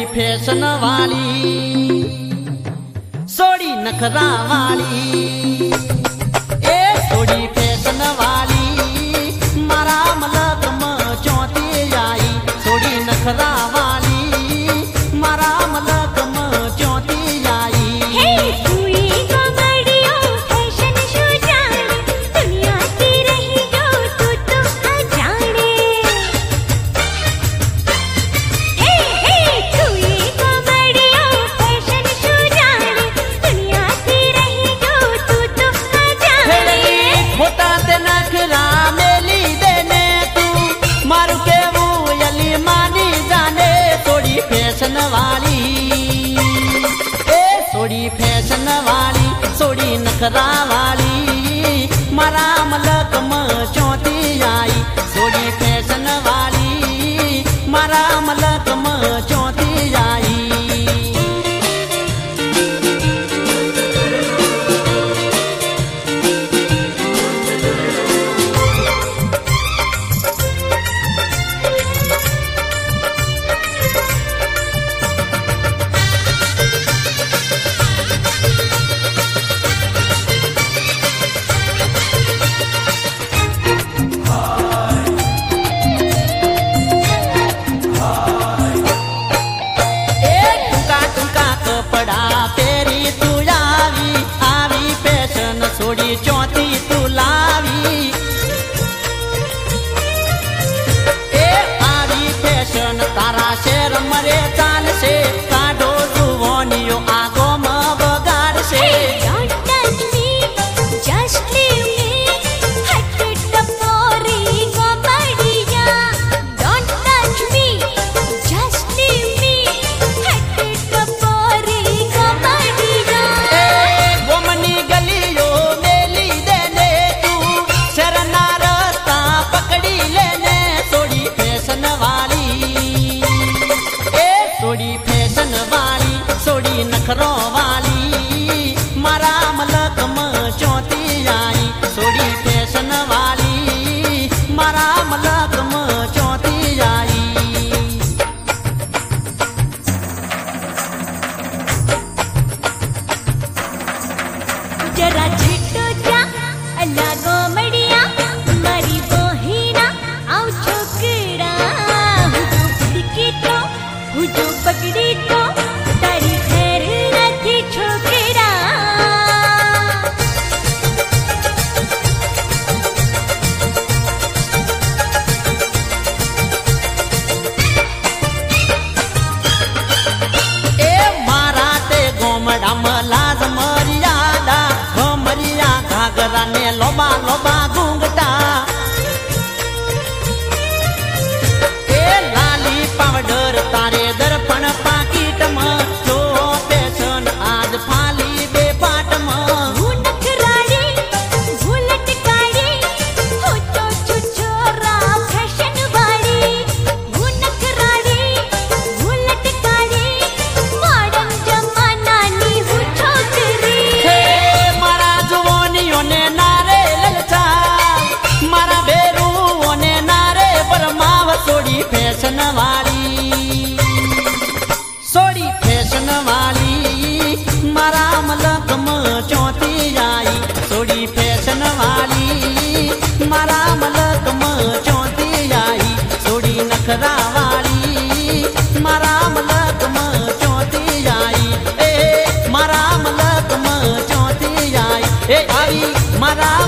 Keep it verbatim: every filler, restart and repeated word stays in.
सोड़ी fashion वाली, सोड़ी नखरा वाली, ए सोड़ी फैशन वाली, मारा मलक में चौथी आई, सोड़ी नखरा वाली, मारा मलक में चौथी आई। फैशन वाली, ए सोड़ी फैशन वाली, सोड़ी नखरा वाली, मारा मलक में चौथी आई, सोड़ी फैशन वाली, मारा मलक में चौथी आई। सोड़ी चौथी तू लावी, ए आवी फैशन तारा शेर मरे चाल से, काढो जुवानियो आगो में बगाड़ से। सोड़ी फैशन वाली, सोड़ी नखरों वाली, मारा मलक में चौथी आई, सोड़ी फैशन वाली, मारा मलक में चौथी आई। जरा छिटो जा लागो मड़िया, मारी बहिना आओ छोकरा, हुजो तो हुजो पकड़ी तो तारी खैर नथी छोकरा। ए मारा ते गोमड़ा में लाज मर्यादा, गोमरिया घाघरा ने लोबा लोबा घूंघटा, ए लाली पावडर तारे दर्पण पाकिट में, जो फैशन आज फाली बेपाट में। नखराड़ी भूलट काड़ी, हो तो छुछोरा फैशन वाली, नखराड़ी भूलट काड़ी, मॉडर्न जमाना नी हूँ छोकरी। हे मारा जुवानियों ने नारे ललचा, मारा बेरुओं ने नारे बरमाव, सोड़ी फैशन वाली, सोड़ी फैशन वाली, मारा मलक में चौथी आई, सोड़ी फैशन वाली, मारा मलक में चौथी आई, सोड़ी नखरा वाली, मारा मलक में चौथी आई, ए मारा मलक में चौथी आई, ए आई मारा